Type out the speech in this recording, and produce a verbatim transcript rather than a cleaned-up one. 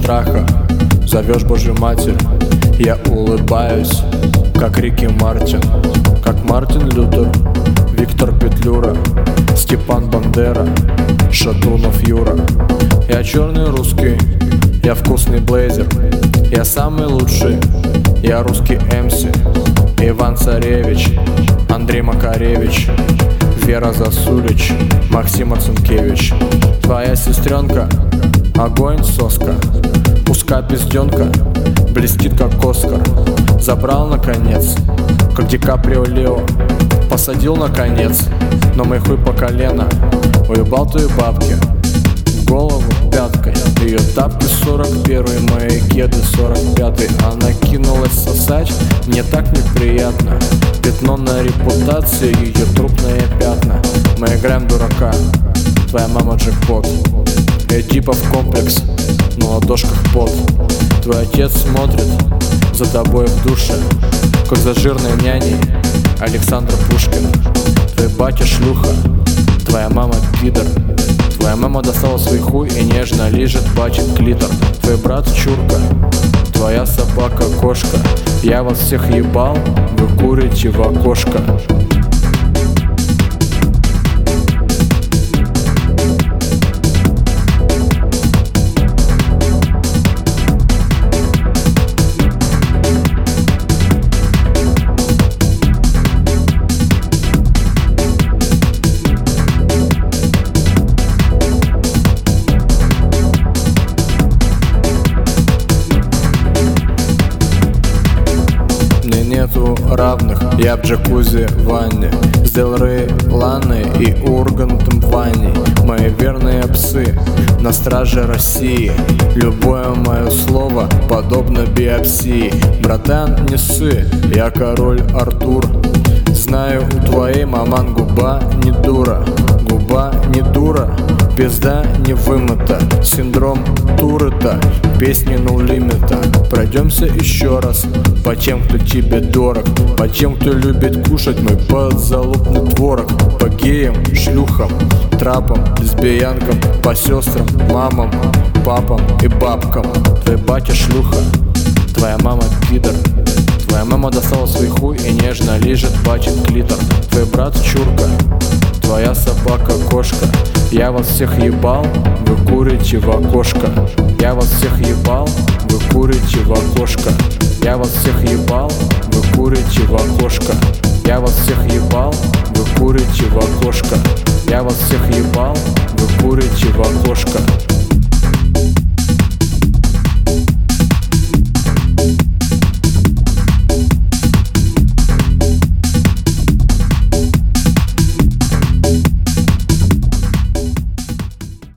страха зовешь Божью Матерь. Я улыбаюсь, как Рики Мартин, как Мартин Лютер, Виктор Петлюра, Степан Бандера, Шатунов Юра. Я черный русский, я вкусный блейзер, я самый лучший, я русский эм си. Иван Царевич, Андрей Макаревич, Вера Засулич, Максим Марцинкевич. Твоя сестренка — огонь соска, узка пизденка, блестит как Оскар. Забрал наконец, как Ди Каприо Лео, посадил наконец, но мой хуй по колено. Уебал твои бабки в голову пяткой, ее тапки сорок первый, мои кеды сорок пятый. Она кинулась сосать, мне так неприятно. Пятно на репутации, ее трупные пятна. Мы играем дурака, твоя мама джекпот. Эдипов комплекс, на ладошках пот. Твой отец смотрит за тобой в душе, как за жирной няней Александр Пушкин. Твой батя шлюха, твоя мама пидор. Твоя мама достала свой хуй и нежно лижет бачит клитор. Твой брат чурка, твоя собака кошка. Я вас всех ебал, вы курите в окошко. Нету равных, я в джакузи в ванне, с Дел Рей, Ланой и Ургантом Ваней. Мои верные псы на страже России, любое мое слово подобно биопсии. Братан, не ссы, я король Артур. Знаю, у твоей маман губа не дура, губа не дура, пизда не вымыта. Синдром Туретта, песни no лимита. Пройдемся еще раз по тем, кто тебе дорог, по тем, кто любит кушать мой подзалупный творог. По геям, шлюхам, трапам, лесбиянкам, по сестрам, мамам, папам и бабкам. Твой батя шлюха, твоя мама пидор. Твоя мама достала свой хуй и нежно лижет бачит клитор. Твой брат чурка, твоя собака кошка. Я вас всех ебал, вы курите в окошко. Я вас всех ебал, вы курите в окошко. Я вас всех ебал, вы курите в окошко. Я вас всех ебал, вы курите в окошко. Я вас всех ебал, вы курите в окошко.